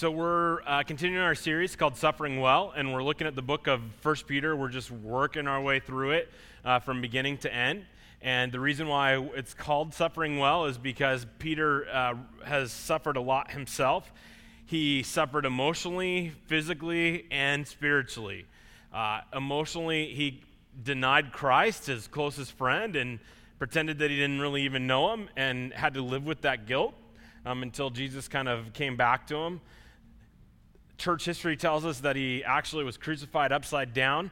So we're continuing our series called Suffering Well, and we're looking at the book of 1 Peter. We're just working our way through it from beginning to end. And the reason why it's called Suffering Well is because Peter has suffered a lot himself. He suffered emotionally, physically, and spiritually. Emotionally, he denied Christ, his closest friend, and pretended that he didn't really even know him and had to live with that guilt until Jesus kind of came back to him. Church history tells us that he actually was crucified upside down,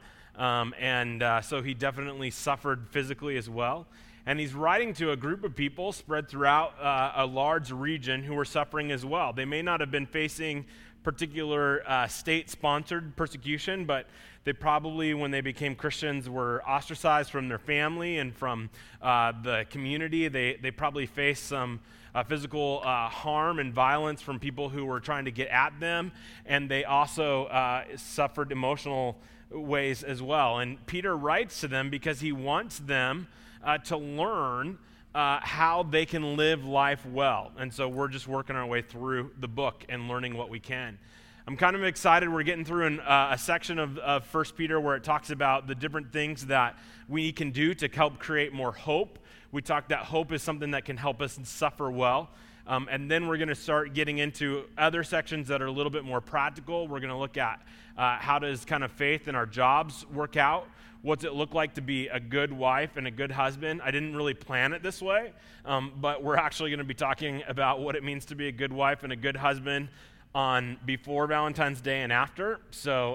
so he definitely suffered physically as well. And he's writing to a group of people spread throughout a large region who were suffering as well. They may not have been facing particular state-sponsored persecution, but they probably, when they became Christians, were ostracized from their family and from the community. They probably faced some physical harm and violence from people who were trying to get at them, and they also suffered emotional ways as well. And Peter writes to them because he wants them to learn how they can live life well. And so we're just working our way through the book and learning what we can. I'm kind of excited. We're getting through a section of 1 Peter where it talks about the different things that we can do to help create more hope. We talked that hope is something that can help us suffer well. And then we're going to start getting into other sections that are a little bit more practical. We're going to look at how does kind of faith in our jobs work out? What's it look like to be a good wife and a good husband? I didn't really plan it this way, but we're actually going to be talking about what it means to be a good wife and a good husband on before Valentine's Day and after. So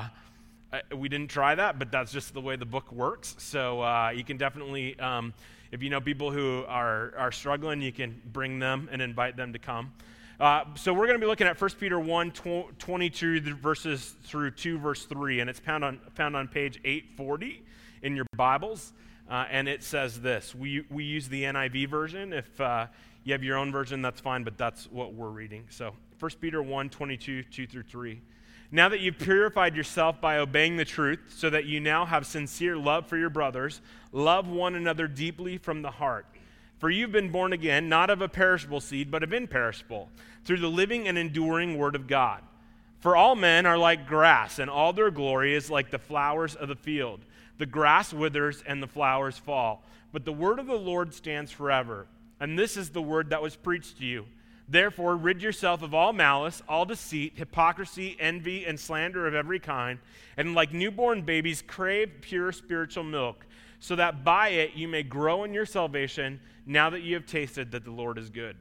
we didn't try that, but that's just the way the book works. So you can definitely, if you know people who are struggling, you can bring them and invite them to come. So we're going to be looking at 1 Peter 1, 22 verses through 2 verse 3, and it's found on page 840 in your Bibles, and it says this. We use the NIV version. If you have your own version, that's fine, but that's what we're reading. So 1 Peter 1, 22, 2 through 3. Now that you've purified yourself by obeying the truth, so that you now have sincere love for your brothers, love one another deeply from the heart. For you've been born again, not of a perishable seed, but of imperishable, through the living and enduring word of God. For all men are like grass, and all their glory is like the flowers of the field. The grass withers and the flowers fall, but the word of the Lord stands forever. And this is the word that was preached to you. Therefore, rid yourself of all malice, all deceit, hypocrisy, envy, and slander of every kind, and like newborn babies, crave pure spiritual milk, so that by it you may grow in your salvation, now that you have tasted that the Lord is good.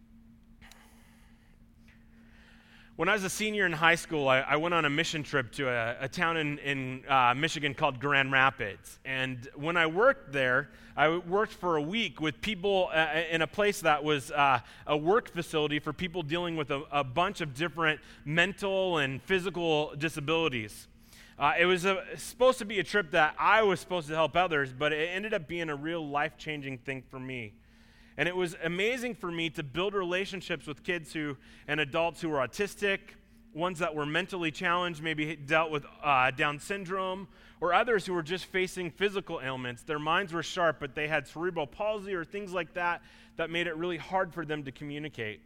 When I was a senior in high school, I went on a mission trip to a town in Michigan called Grand Rapids. And when I worked there, I worked for a week with people in a place that was a work facility for people dealing with a bunch of different mental and physical disabilities. It was supposed to be a trip that I was supposed to help others, but it ended up being a real life-changing thing for me. And it was amazing for me to build relationships with kids and adults who were autistic, ones that were mentally challenged, maybe dealt with Down syndrome, or others who were just facing physical ailments. Their minds were sharp, but they had cerebral palsy or things like that made it really hard for them to communicate.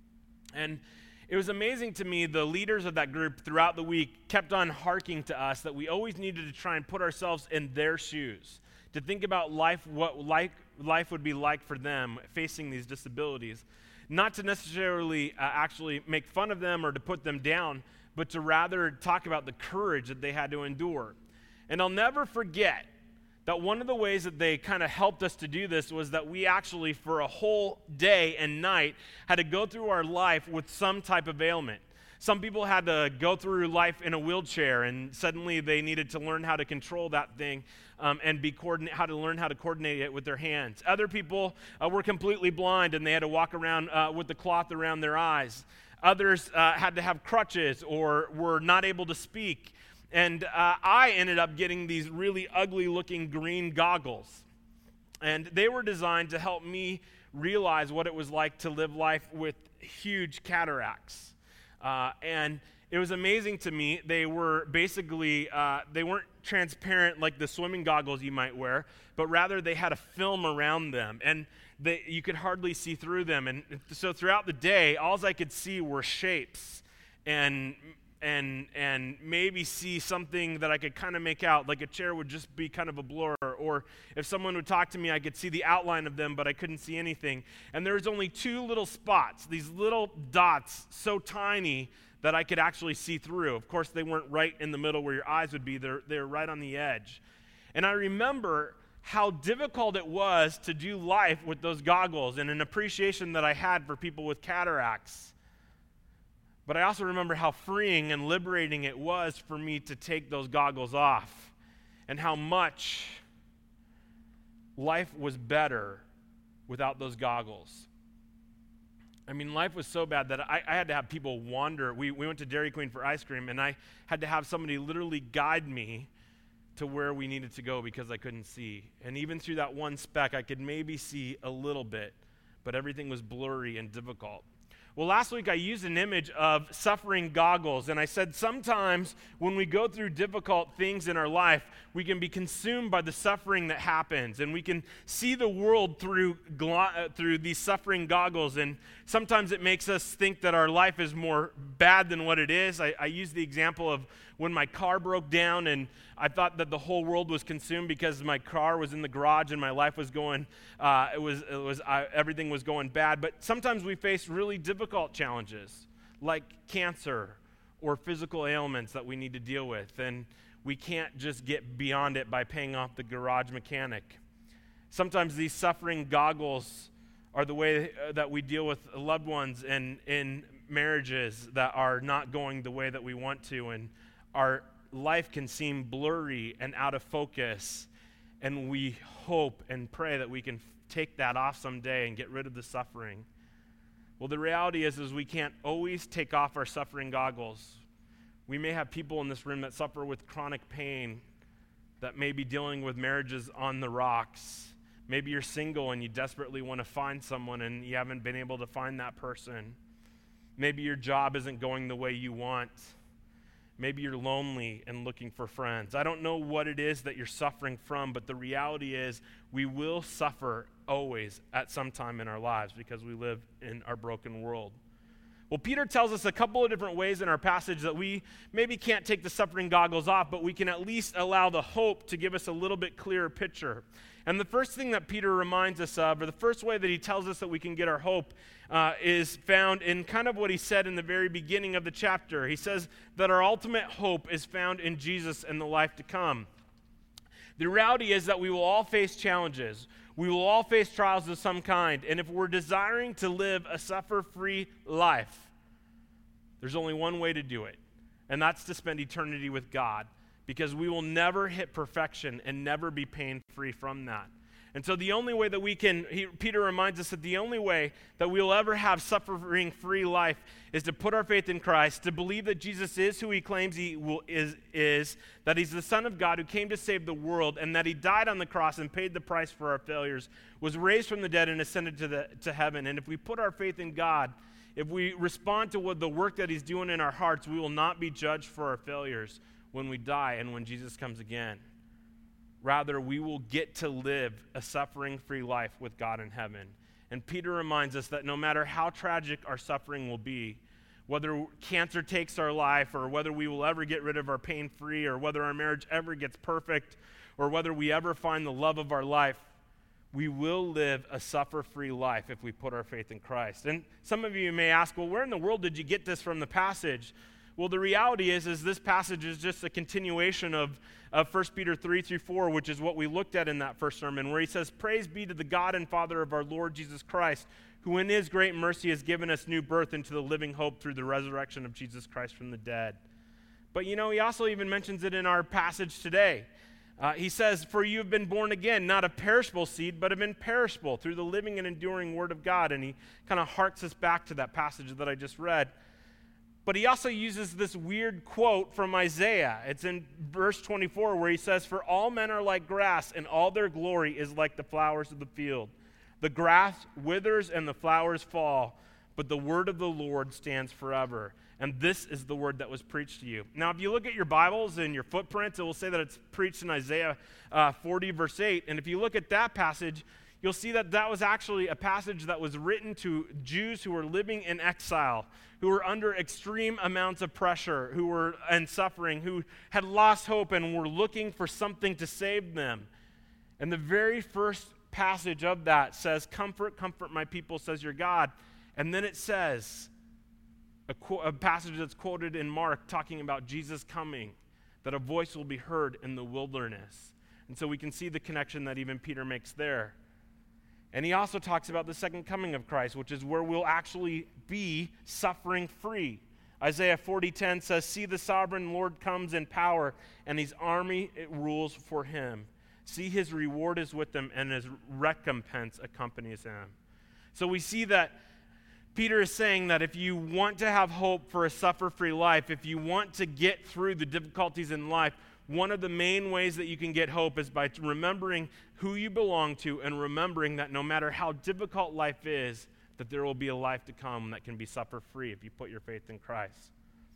And it was amazing to me, the leaders of that group throughout the week kept on harking to us that we always needed to try and put ourselves in their shoes, to think about life, what life would be like for them facing these disabilities. Not to necessarily actually make fun of them or to put them down, but to rather talk about the courage that they had to endure. And I'll never forget that one of the ways that they kind of helped us to do this was that we actually, for a whole day and night, had to go through our life with some type of ailment. Some people had to go through life in a wheelchair, and suddenly they needed to learn how to control that thing and how to learn how to coordinate it with their hands. Other people were completely blind, and they had to walk around with the cloth around their eyes. Others had to have crutches or were not able to speak. And I ended up getting these really ugly-looking green goggles. And they were designed to help me realize what it was like to live life with huge cataracts. And it was amazing to me. They were basically, they weren't transparent like the swimming goggles you might wear, but rather they had a film around them, and you could hardly see through them. And so throughout the day, all I could see were shapes and maybe see something that I could kind of make out, like a chair would just be kind of a blur, or if someone would talk to me, I could see the outline of them, but I couldn't see anything. And there was only two little spots, these little dots, so tiny that I could actually see through. Of course, they weren't right in the middle where your eyes would be. They're right on the edge. And I remember how difficult it was to do life with those goggles and an appreciation that I had for people with cataracts. But I also remember how freeing and liberating it was for me to take those goggles off, and how much life was better without those goggles. I mean, life was so bad that I had to have people wander. We went to Dairy Queen for ice cream, and I had to have somebody literally guide me to where we needed to go because I couldn't see. And even through that one speck, I could maybe see a little bit, but everything was blurry and difficult. Well, last week I used an image of suffering goggles, and I said sometimes when we go through difficult things in our life, we can be consumed by the suffering that happens, and we can see the world through these suffering goggles, and sometimes it makes us think that our life is more bad than what it is. I used the example of when my car broke down, and I thought that the whole world was consumed because my car was in the garage and my life was going, everything was going bad. But sometimes we face really difficult challenges, like cancer or physical ailments that we need to deal with, and we can't just get beyond it by paying off the garage mechanic. Sometimes these suffering goggles are the way that we deal with loved ones and in marriages that are not going the way that we want to, and our life can seem blurry and out of focus, and we hope and pray that we can take that off someday and get rid of the suffering. Well, the reality is we can't always take off our suffering goggles. We may have people in this room that suffer with chronic pain, that may be dealing with marriages on the rocks. Maybe you're single and you desperately want to find someone and you haven't been able to find that person. Maybe your job isn't going the way you want. Maybe you're lonely and looking for friends. I don't know what it is that you're suffering from, but the reality is we will suffer always at some time in our lives because we live in our broken world. Well, Peter tells us a couple of different ways in our passage that we maybe can't take the suffering goggles off, but we can at least allow the hope to give us a little bit clearer picture. And the first thing that Peter reminds us of, or the first way that he tells us that we can get our hope, is found in kind of what he said in the very beginning of the chapter. He says that our ultimate hope is found in Jesus and the life to come. The reality is that we will all face challenges. We will all face trials of some kind. And if we're desiring to live a suffer-free life, there's only one way to do it, and that's to spend eternity with God, because we will never hit perfection and never be pain-free from that. And so the only way that Peter reminds us that the only way that we'll ever have suffering-free life is to put our faith in Christ, to believe that Jesus is who he claims he is, that he's the Son of God who came to save the world, and that he died on the cross and paid the price for our failures, was raised from the dead and ascended to heaven. And if we put our faith in God, if we respond to the work that he's doing in our hearts, we will not be judged for our failures when we die and when Jesus comes again. Rather, we will get to live a suffering-free life with God in heaven. And Peter reminds us that no matter how tragic our suffering will be, whether cancer takes our life, or whether we will ever get rid of our pain-free, or whether our marriage ever gets perfect, or whether we ever find the love of our life, we will live a suffer-free life if we put our faith in Christ. And some of you may ask, well, where in the world did you get this from the passage? Well, the reality is this passage is just a continuation of 1 Peter 3-4, which is what we looked at in that first sermon, where he says, "Praise be to the God and Father of our Lord Jesus Christ, who in his great mercy has given us new birth into the living hope through the resurrection of Jesus Christ from the dead." But he also even mentions it in our passage today. He says, "For you have been born again, not of perishable seed, but of imperishable, through the living and enduring word of God." And he kind of harks us back to that passage that I just read. But he also uses this weird quote from Isaiah. It's in verse 24 where he says, "For all men are like grass, and all their glory is like the flowers of the field. The grass withers and the flowers fall, but the word of the Lord stands forever." And this is the word that was preached to you. Now, if you look at your Bibles and your footprints, it will say that it's preached in Isaiah 40, verse 8. And if you look at that passage, you'll see that that was actually a passage that was written to Jews who were living in exile, who were under extreme amounts of pressure, who were and suffering, who had lost hope and were looking for something to save them. And the very first passage of that says, "Comfort, comfort my people, says your God." And then it says, a passage that's quoted in Mark talking about Jesus coming, that a voice will be heard in the wilderness. And so we can see the connection that even Peter makes there. And he also talks about the second coming of Christ, which is where we'll actually be suffering free. Isaiah 40:10 says, "See, the sovereign Lord comes in power, and his army it rules for him. See, his reward is with him, and his recompense accompanies him." So we see that Peter is saying that if you want to have hope for a suffer-free life, if you want to get through the difficulties in life, one of the main ways that you can get hope is by remembering who you belong to and remembering that no matter how difficult life is, that there will be a life to come that can be suffer-free if you put your faith in Christ.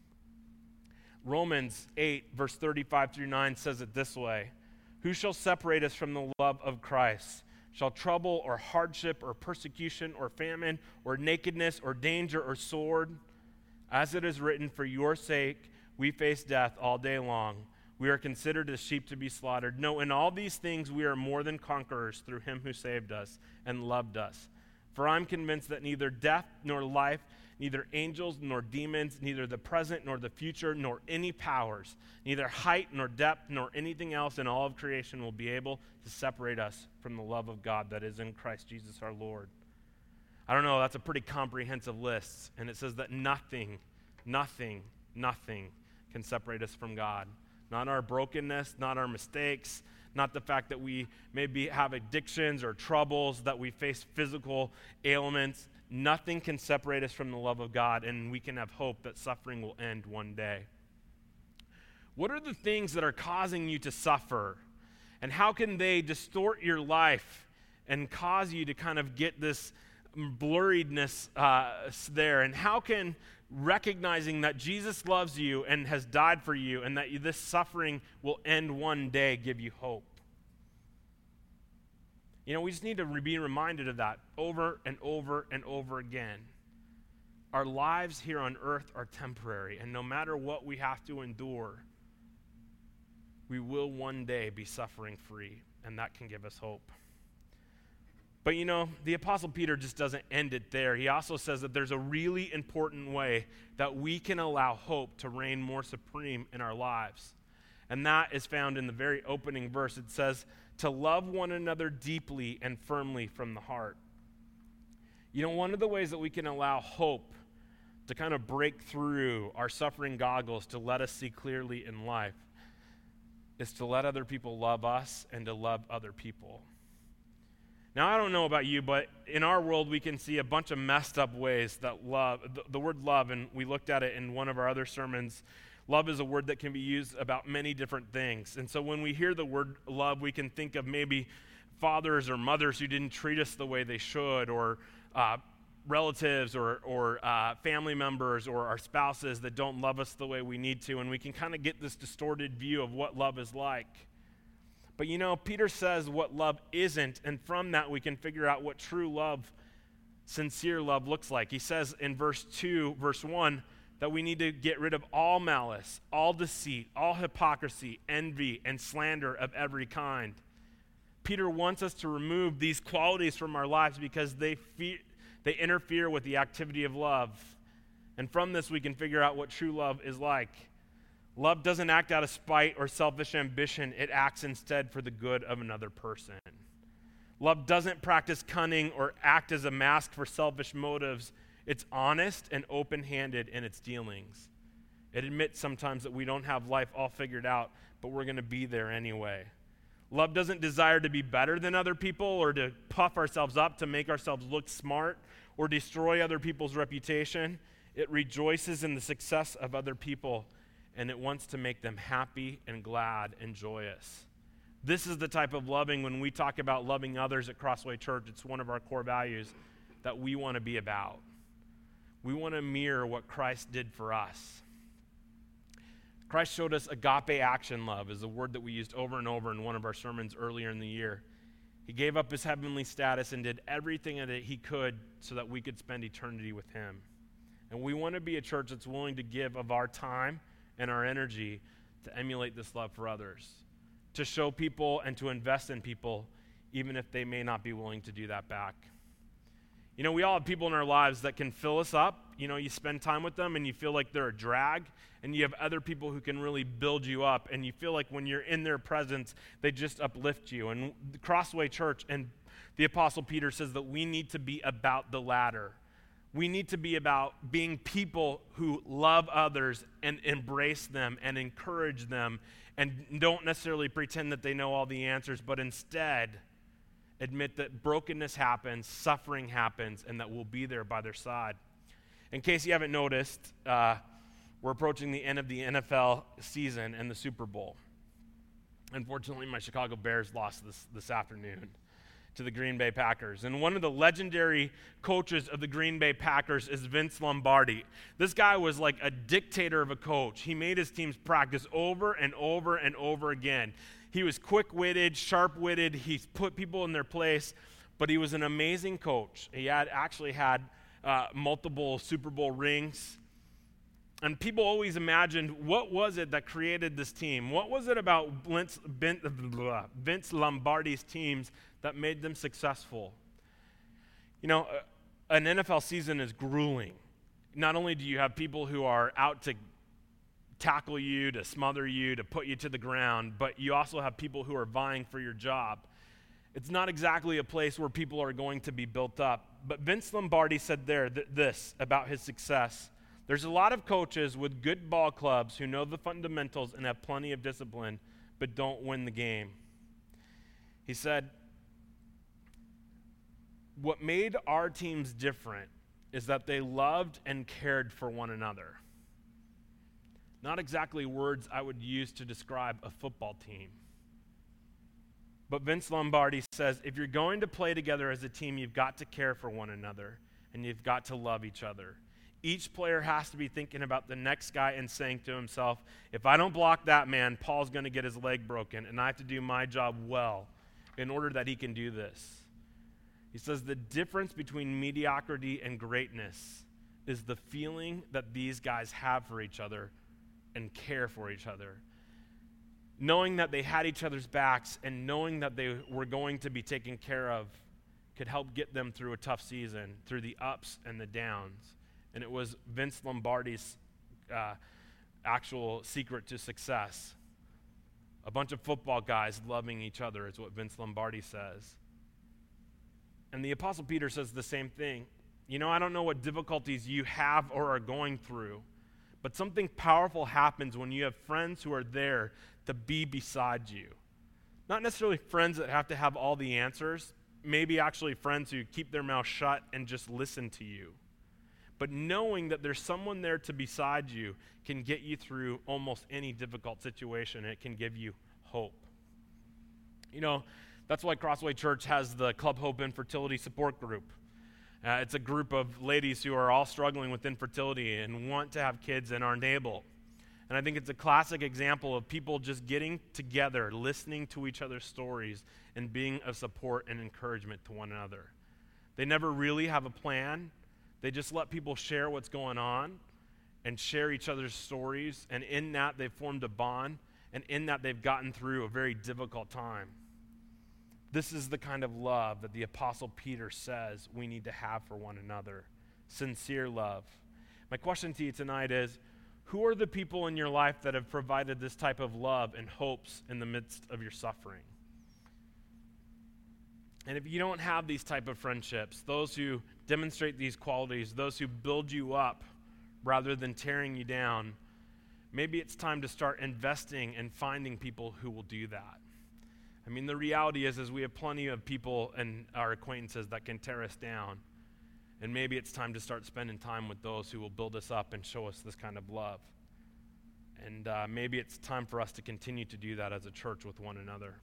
Romans 8, verse 35 through 9 says it this way: "Who shall separate us from the love of Christ? Shall trouble or hardship or persecution or famine or nakedness or danger or sword? As it is written, for your sake we face death all day long. We are considered as sheep to be slaughtered. No, in all these things we are more than conquerors through him who saved us and loved us. For I'm convinced that neither death nor life, neither angels nor demons, neither the present nor the future, nor any powers, neither height nor depth nor anything else in all of creation will be able to separate us from the love of God that is in Christ Jesus our Lord." I don't know, that's a pretty comprehensive list. And it says that nothing can separate us from God. Not our brokenness, not our mistakes, not the fact that we maybe have addictions or troubles, that we face physical ailments. Nothing can separate us from the love of God, and we can have hope that suffering will end one day. What are the things that are causing you to suffer? And how can they distort your life and cause you to kind of get this blurriness there? And how can recognizing that Jesus loves you and has died for you and that this suffering will end one day give you hope? You know, we just need to be reminded of that over and over and over again. Our lives here on earth are temporary, and no matter what we have to endure, we will one day be suffering free, and that can give us hope. But you know, the Apostle Peter just doesn't end it there. He also says that there's a really important way that we can allow hope to reign more supreme in our lives. And that is found in the very opening verse. It says, to love one another deeply and firmly from the heart. You know, one of the ways that we can allow hope to kind of break through our suffering goggles to let us see clearly in life is to let other people love us and to love other people. Now, I don't know about you, but in our world, we can see a bunch of messed up ways that love, the word love, and we looked at it in one of our other sermons. Love is a word that can be used about many different things. And so when we hear the word love, we can think of maybe fathers or mothers who didn't treat us the way they should, or relatives or family members or our spouses that don't love us the way we need to. And we can kind of get this distorted view of what love is like. But you know, Peter says what love isn't, and from that we can figure out what true love, sincere love looks like. He says in verse 1, that we need to get rid of all malice, all deceit, all hypocrisy, envy, and slander of every kind. Peter wants us to remove these qualities from our lives because they interfere with the activity of love. And from this we can figure out what true love is like. Love doesn't act out of spite or selfish ambition. It acts instead for the good of another person. Love doesn't practice cunning or act as a mask for selfish motives. It's honest and open-handed in its dealings. It admits sometimes that we don't have life all figured out, but we're going to be there anyway. Love doesn't desire to be better than other people or to puff ourselves up to make ourselves look smart or destroy other people's reputation. It rejoices in the success of other people, and it wants to make them happy and glad and joyous. This is the type of loving, when we talk about loving others at Crossway Church, it's one of our core values that we want to be about. We want to mirror what Christ did for us. Christ showed us agape action love, is a word that we used over and over in one of our sermons earlier in the year. He gave up his heavenly status and did everything that he could so that we could spend eternity with him. And we want to be a church that's willing to give of our time and our energy to emulate this love for others, to show people and to invest in people, even if they may not be willing to do that back. You know, we all have people in our lives that can fill us up. You know, you spend time with them and you feel like they're a drag, and you have other people who can really build you up, and you feel like when you're in their presence, they just uplift you. And the Crossway Church and the Apostle Peter says that we need to be about the latter. We need to be about being people who love others and embrace them and encourage them and don't necessarily pretend that they know all the answers, but instead admit that brokenness happens, suffering happens, and that we'll be there by their side. In case you haven't noticed, we're approaching the end of the NFL season and the Super Bowl. Unfortunately, my Chicago Bears lost this afternoon to the Green Bay Packers. And one of the legendary coaches of the Green Bay Packers is Vince Lombardi. This guy was like a dictator of a coach. He made his teams practice over and over and over again. He was quick-witted, sharp-witted. He put people in their place, but he was an amazing coach. He actually had multiple Super Bowl rings. And people always imagined, what was it that created this team? What was it about Vince Lombardi's teams that made them successful? You know, an NFL season is grueling. Not only do you have people who are out to tackle you, to smother you, to put you to the ground, but you also have people who are vying for your job. It's not exactly a place where people are going to be built up. But Vince Lombardi said this about his success. There's a lot of coaches with good ball clubs who know the fundamentals and have plenty of discipline, but don't win the game. He said, what made our teams different is that they loved and cared for one another. Not exactly words I would use to describe a football team. But Vince Lombardi says, if you're going to play together as a team, you've got to care for one another, and you've got to love each other. Each player has to be thinking about the next guy and saying to himself, if I don't block that man, Paul's going to get his leg broken, and I have to do my job well in order that he can do this. He says the difference between mediocrity and greatness is the feeling that these guys have for each other and care for each other. Knowing that they had each other's backs and knowing that they were going to be taken care of could help get them through a tough season, through the ups and the downs. And it was Vince Lombardi's actual secret to success. A bunch of football guys loving each other is what Vince Lombardi says. And the Apostle Peter says the same thing. You know, I don't know what difficulties you have or are going through, but something powerful happens when you have friends who are there to be beside you. Not necessarily friends that have to have all the answers, maybe actually friends who keep their mouth shut and just listen to you. But knowing that there's someone there to beside you can get you through almost any difficult situation. It can give you hope. You know, that's why Crossway Church has the Club Hope Infertility Support Group. It's a group of ladies who are all struggling with infertility and want to have kids and aren't able. And I think it's a classic example of people just getting together, listening to each other's stories, and being of support and encouragement to one another. They never really have a plan. They just let people share what's going on and share each other's stories. And in that, they've formed a bond. And in that, they've gotten through a very difficult time. This is the kind of love that the Apostle Peter says we need to have for one another. Sincere love. My question to you tonight is, who are the people in your life that have provided this type of love and hopes in the midst of your suffering? And if you don't have these type of friendships, those who demonstrate these qualities, those who build you up rather than tearing you down, maybe it's time to start investing and finding people who will do that. I mean, the reality is we have plenty of people and our acquaintances that can tear us down. And maybe it's time to start spending time with those who will build us up and show us this kind of love. And maybe it's time for us to continue to do that as a church with one another.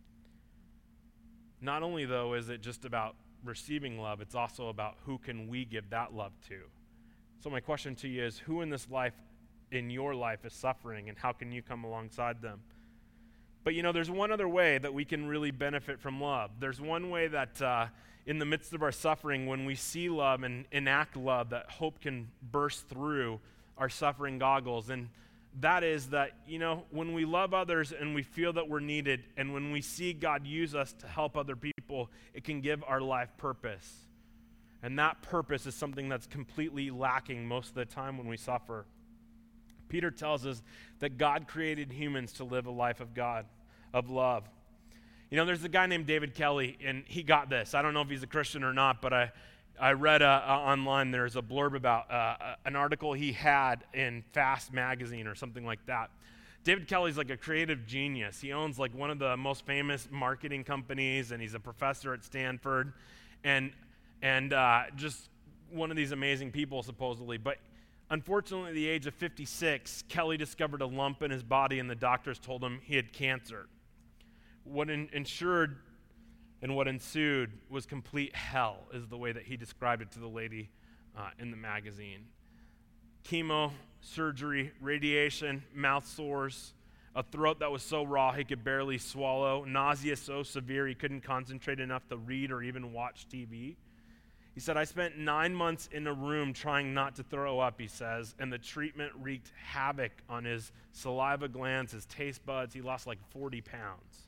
Not only, though, is it just about receiving love, it's also about who can we give that love to. So my question to you is, who in this life, in your life, is suffering, and how can you come alongside them? But there's one other way that we can really benefit from love. There's one way that in the midst of our suffering, when we see love and enact love, that hope can burst through our suffering goggles. And that is that, when we love others and we feel that we're needed, and when we see God use us to help other people, it can give our life purpose. And that purpose is something that's completely lacking most of the time when we suffer. Peter tells us that God created humans to live a life of God, of love. There's a guy named David Kelly, and he got this. I don't know if he's a Christian or not, but I read online there's a blurb about an article he had in Fast magazine or something like that. David Kelly's like a creative genius. He owns like one of the most famous marketing companies, and he's a professor at Stanford, and just one of these amazing people supposedly. But unfortunately, at the age of 56, Kelly discovered a lump in his body, and the doctors told him he had cancer. What ensued and what ensued was complete hell, is the way that he described it to the lady in the magazine. Chemo, surgery, radiation, mouth sores, a throat that was so raw he could barely swallow, nausea so severe he couldn't concentrate enough to read or even watch TV. He said, I spent 9 months in a room trying not to throw up, he says, and the treatment wreaked havoc on his saliva glands, his taste buds. He lost like 40 pounds.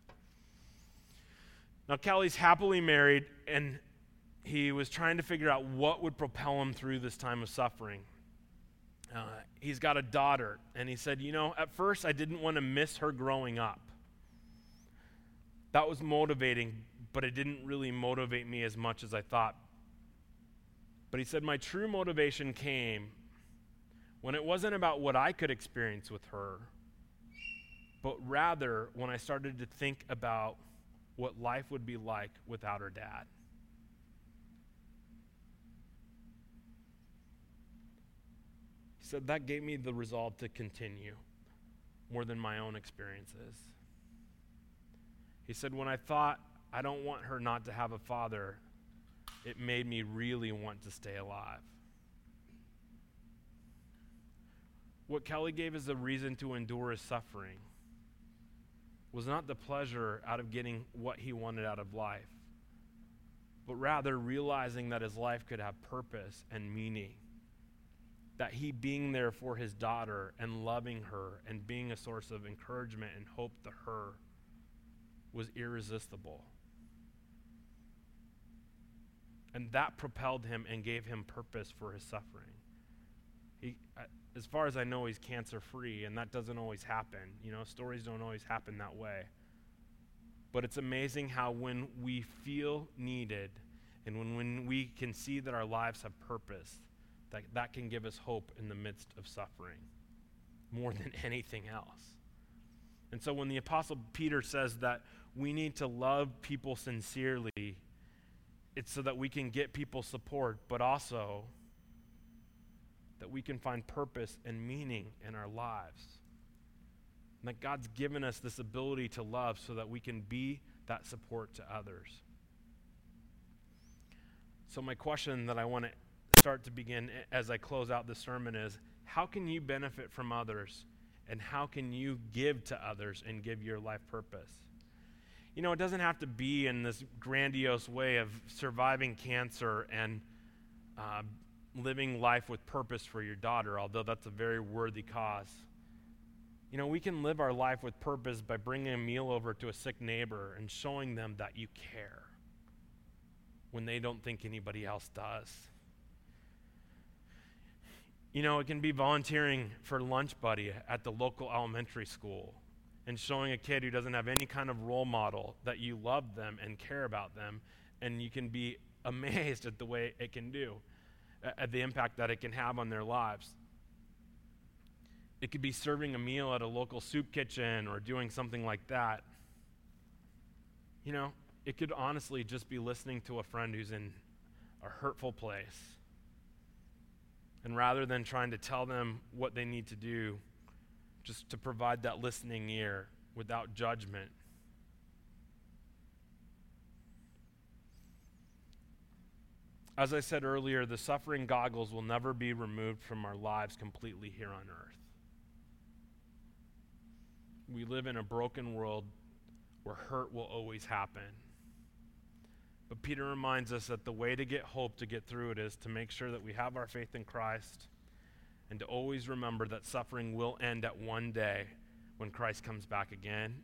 Now, Kelly's happily married, and he was trying to figure out what would propel him through this time of suffering. He's got a daughter, and he said, at first I didn't want to miss her growing up. That was motivating, but it didn't really motivate me as much as I thought. But he said, my true motivation came when it wasn't about what I could experience with her, but rather when I started to think about what life would be like without her dad. He said, that gave me the resolve to continue more than my own experiences. He said, when I thought, I don't want her not to have a father, it made me really want to stay alive. What Kelly gave as a reason to endure his suffering was not the pleasure out of getting what he wanted out of life, but rather realizing that his life could have purpose and meaning, that he being there for his daughter and loving her and being a source of encouragement and hope to her was irresistible. And that propelled him and gave him purpose for his suffering. As far as I know, he's cancer-free, and that doesn't always happen. Stories don't always happen that way. But it's amazing how when we feel needed and when we can see that our lives have purpose, that can give us hope in the midst of suffering more than anything else. And so when the Apostle Peter says that we need to love people sincerely, it's so that we can get people's support, but also that we can find purpose and meaning in our lives. And that God's given us this ability to love so that we can be that support to others. So my question that I want to start to begin as I close out this sermon is, how can you benefit from others, and how can you give to others and give your life purpose? It doesn't have to be in this grandiose way of surviving cancer and living life with purpose for your daughter, although that's a very worthy cause. We can live our life with purpose by bringing a meal over to a sick neighbor and showing them that you care when they don't think anybody else does. It can be volunteering for Lunch Buddy at the local elementary school and showing a kid who doesn't have any kind of role model that you love them and care about them, and you can be amazed at the way it can do, at the impact that it can have on their lives. It could be serving a meal at a local soup kitchen or doing something like that. It could honestly just be listening to a friend who's in a hurtful place. And rather than trying to tell them what they need to do, just to provide that listening ear without judgment. As I said earlier, the suffering goggles will never be removed from our lives completely here on earth. We live in a broken world where hurt will always happen. But Peter reminds us that the way to get hope, to get through it, is to make sure that we have our faith in Christ and to always remember that suffering will end at one day when Christ comes back again.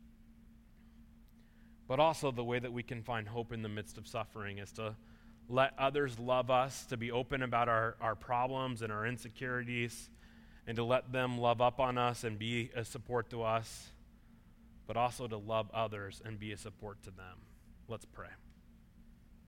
But also the way that we can find hope in the midst of suffering is to let others love us, to be open about our problems and our insecurities, and to let them love up on us and be a support to us, but also to love others and be a support to them. Let's pray.